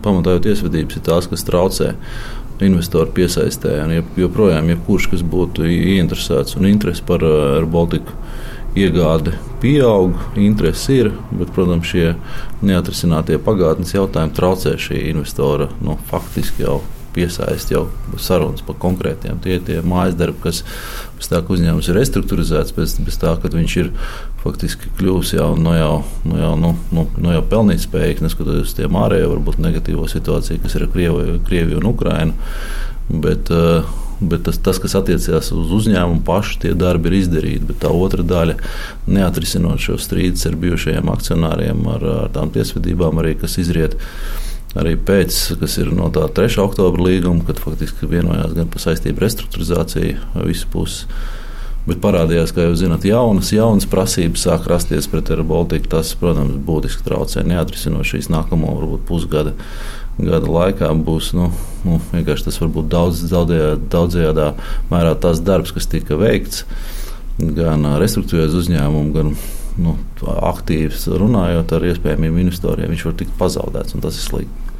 pamatā jau tiesvedības ir tās, kas traucē investoru piesaistē. Un joprojām, jebkurš, kas būtu ieinteresēts un interesi par Air Baltica iegādi pieaug, interesi ir, bet, protams, šie neatrisinātie pagātnes jautājumi traucē šī investora faktiski jau piesaist jau sarunas par konkrētiem. Tie mājas darbi, kas pēc tā, ka uzņēmums ir restruktūrizēts, pēc tā, kad viņš ir faktiski kļuvis jau pelnīt spējīgs, neskatoties uz tiem ārējo, varbūt negatīvo situāciju, kas ir ar Krieviju un Ukrainu. Bet tas, kas attiecās uz uzņēmumu pašu, tie darbi ir izdarīti, bet tā otra daļa, neatrisinot šo strīdus ar bijušajiem akcionāriem, ar tām tiesvedībām arī, kas izriet arī pēc, kas ir no tā 3. oktobra līguma, kad faktiski vienojās gan par saistību restruktūrizāciju visas puses. Bet parādījās, kā jau zināt, jaunas prasības sāk rasties pret Air Baltica. Tas, protams, būtiski traucē. Neatrisinot šīs nākamo, varbūt pusgada laikā būs, vienkārši tas varbūt daudzējādā mērā tas darbs, kas tika veikts, gan restruktūrizēt uzņēmumu, gan aktīvs runājot ar iespējamiem investoriem, viņš var tikt pazaudēts, un tas ir slikti.